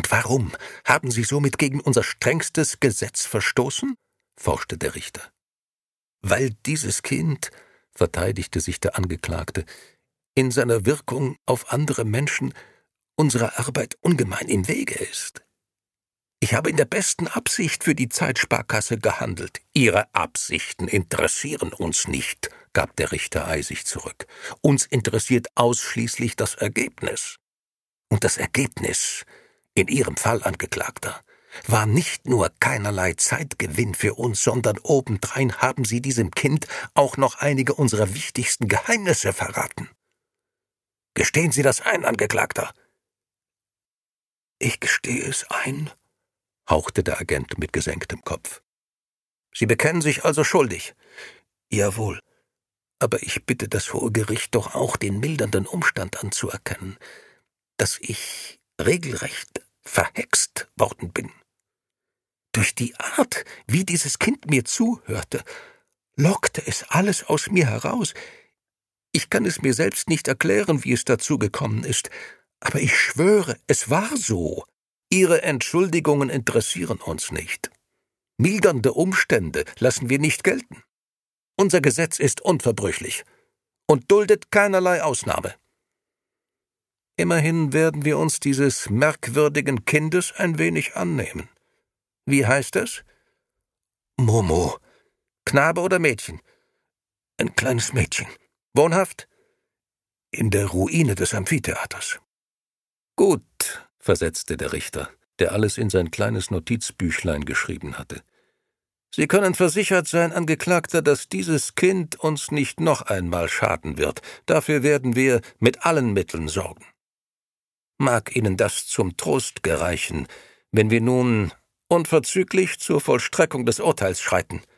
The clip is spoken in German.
Und warum? Haben Sie somit gegen unser strengstes Gesetz verstoßen?« forschte der Richter. »Weil dieses Kind«, verteidigte sich der Angeklagte, »in seiner Wirkung auf andere Menschen unserer Arbeit ungemein im Wege ist. Ich habe in der besten Absicht für die Zeitsparkasse gehandelt.« »Ihre Absichten interessieren uns nicht«, gab der Richter eisig zurück. »Uns interessiert ausschließlich das Ergebnis. Und das Ergebnis, in Ihrem Fall, Angeklagter, war nicht nur keinerlei Zeitgewinn für uns, sondern obendrein haben Sie diesem Kind auch noch einige unserer wichtigsten Geheimnisse verraten. Gestehen Sie das ein, Angeklagter?« »Ich gestehe es ein«, hauchte der Agent mit gesenktem Kopf. »Sie bekennen sich also schuldig?« »Jawohl. Aber ich bitte das Hohe Gericht doch auch, den mildernden Umstand anzuerkennen, dass ich regelrecht verhext worden bin. Durch die Art, wie dieses Kind mir zuhörte, lockte es alles aus mir heraus. Ich kann es mir selbst nicht erklären, wie es dazu gekommen ist, aber ich schwöre, es war so. Ihre Entschuldigungen interessieren uns nicht. Mildernde Umstände lassen wir nicht gelten. Unser Gesetz ist unverbrüchlich und duldet keinerlei Ausnahme. Immerhin werden wir uns dieses merkwürdigen Kindes ein wenig annehmen. Wie heißt es?« »Momo.« »Knabe oder Mädchen?« »Ein kleines Mädchen.« »Wohnhaft?« »In der Ruine des Amphitheaters.« »Gut«, versetzte der Richter, der alles in sein kleines Notizbüchlein geschrieben hatte. »Sie können versichert sein, Angeklagter, dass dieses Kind uns nicht noch einmal schaden wird. Dafür werden wir mit allen Mitteln sorgen. Mag Ihnen das zum Trost gereichen, wenn wir nun unverzüglich zur Vollstreckung des Urteils schreiten?«